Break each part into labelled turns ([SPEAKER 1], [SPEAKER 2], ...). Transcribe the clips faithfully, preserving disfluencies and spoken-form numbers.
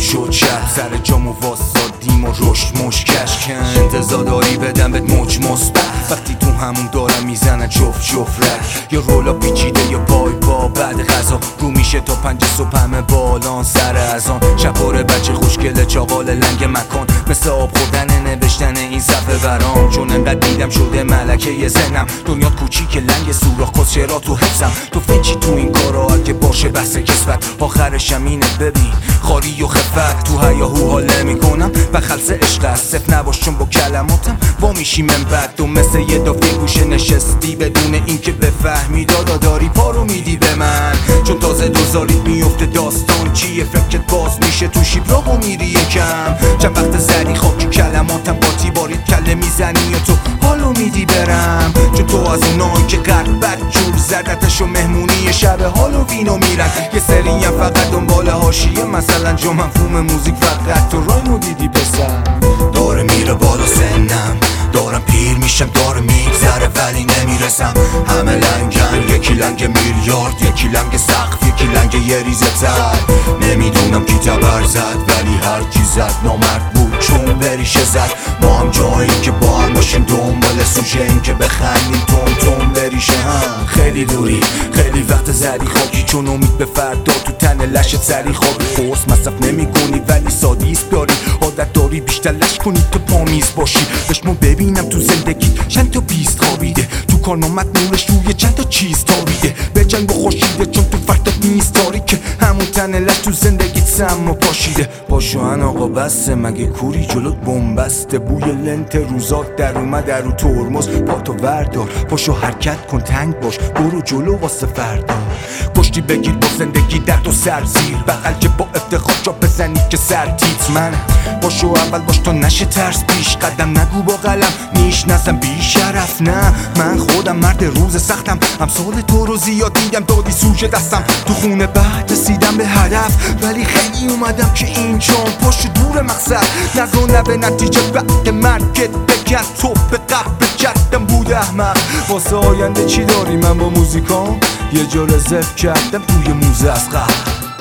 [SPEAKER 1] شد شب سر جامو واسادیم و رشد مشکش کن انتظار داری بدم بهت موج مثبت وقتی تو همون دارم میزنن جفت جفت رک یا رولا پیچیده یا پای با بعد غذا رو میشه تا پنج صبح همه بالان سر از آن شباره بچه خوشگله چاقال لنگ مکان مثل آب خوردن نوشتن این صفحه برام چون انقدر دیدم شده ملکه ی ذهنم دنیا کوچیک لنگ سوراخ کس چرا تو حفظم تو فنچی تو این کارا اگه باشه بحث کسبت آخرشم اینه ببین خاری و خفت تو هیاهو حال میکنم و خلص عشق است صف نباش چون با کلماتم وا میشی من بعد و مثل یه دافی گوشه نشستی بدون اینکه بفهمی دادا داری پارو میدی به من چون تازه دوزاریت میفته داستان چیه فکرت باز میشه تو شیبراغو میری یکم چند وقت زدی خاکی کلماتم با تیباریت کله میزنی یا تو حالو میدی برم چون تو از اونایی که قرد بد جور زدتش و مهمونی شب حالو وینو میرن یه سری هم فقط دنبال حاشیه مثلا جو مفهوم موزیک فقط تو رایمو دیدی پسر داره میره بالا سنم دارم پیر میشم داره میگذره ولی نمیرسم همه لنگن یکی لنگ میلیارد یکی لنگ سقف یکی لنگ یه ریزه تر نمیدونم کی تبر زد ولی هر کی زد نامرد بود چون بریشه زد ما هم جاییم که با هم باشیم دنبال سوشه این که بخندیم تون تون بریشه هم خیلی دوری خیلی وقت زدی خاکی چون امید به فردا تو تن لشت سری خوابی قرص مصرف نمی کنی ولی سادیست بیاری عادت داری بیشتر لش کنی تو پامیز باشی بشمو ببینم تو زندگی چند تا بیست خوابیده تو کارنامت نورش روی چند تا چیز تابیده به جنگ و خوشیده چون تو فردات نیست تاریکه همون تن لش تو زندگیت سم و پاشیده باشوان آقا بسته مگه کوری جلوت بومبسته بوی لنت روزات در اومد رو ترمز پاتو وردار پاشو حرکت کن تنگ باش برو جلو واسه فردا پشتی بگیر با زندگی درد و سر زیر بغل که با افتخار جا بزنی که سر تیت من باشو اول باش تا نشه ترس پیش قدم نگو با قلم نیش نزم بی شرف نه من خودم مرد روز سختم امثال تو رو زیاد دیدم دادی سوژه دستم تو خونه بعد رسیدم به هدف ولی خیلی اومدم که این چون پشت دور مقصد نزو نبه نتیجه بعد مرگت بگن تو به قبل جدم بود احمق واسه آینده چی داری من با موزیکام یه جا رزرو کردم توی موزه از قبل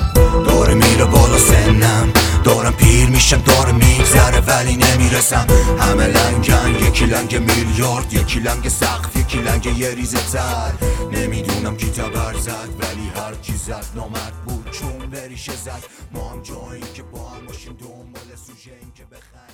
[SPEAKER 1] داره میره بالا سنم دارم پیر میشم داره میگذره ولی نمیرسم همه لنگن یکی لنگ میلیارد یکی لنگ سقف یکی لنگ یه ریزه تر نمیدونم کی تبر زد ولی هر کی زد نامرد بود چون بریشه زد ما هم جاییم که با هم باشیم دنبال سوژه این که بخند